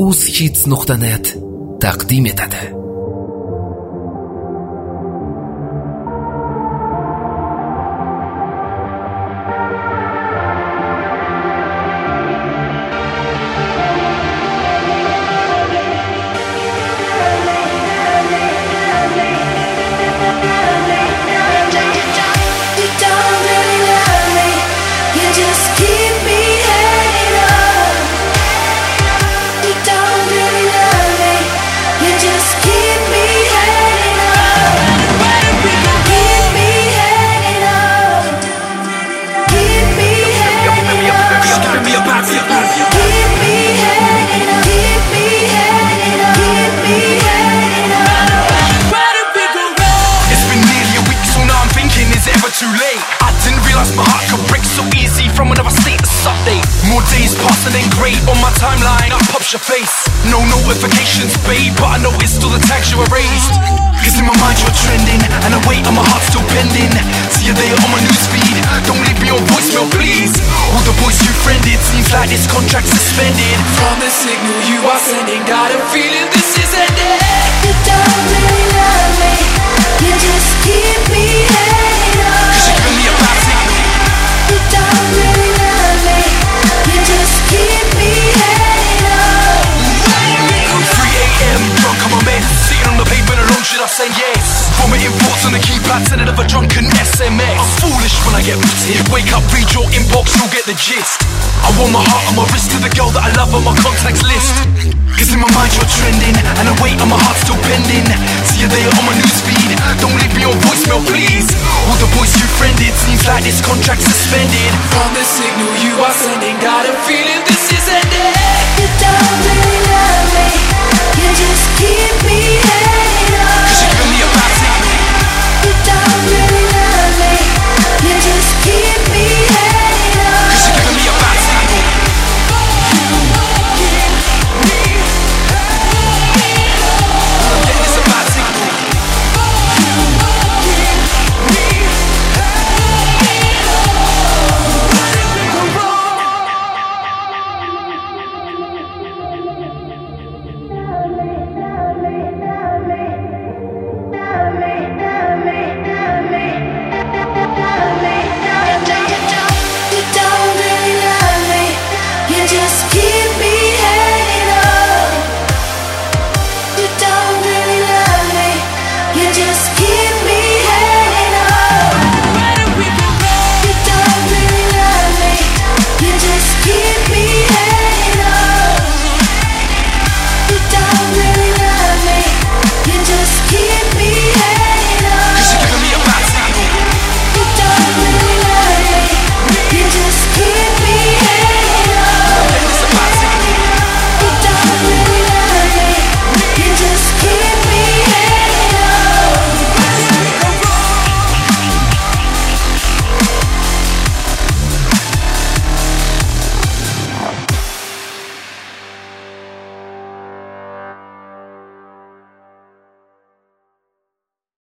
ushits.net taqdim etadi. Too late. I didn't realize my heart could break so easy from another status update. More days passing than great on my timeline. Up pops your face. No notifications, babe, but I noticed all the tags you erased. Cause in my mind you're trending, and I wait and my heart's still bending. See you there on my newsfeed. Don't leave me on voicemail, please. All the boys you friended, seems like this contract's suspended. From the signal you are sending, got a feeling this is ending. You don't really love me. You just keep me hanging on. You don't really love me. You just keep me hanging on. 3 a.m. drunk on my meds, sitting on the pavement alone, should I say yes? Vomiting thoughts on the keypad, sending of a drunken SMS. I'm foolish when I get pissed. Wake up, read your inbox, you'll get the gist. I want my heart on my wrist to the girl that I love on my contacts list. Cause in my mind you're trending, and I wait and my heart's still bending. See you there on my newsfeed. Don't leave me on voicemail, please. All the boys you friended, seems like this contract's suspended. From the signal you are sending,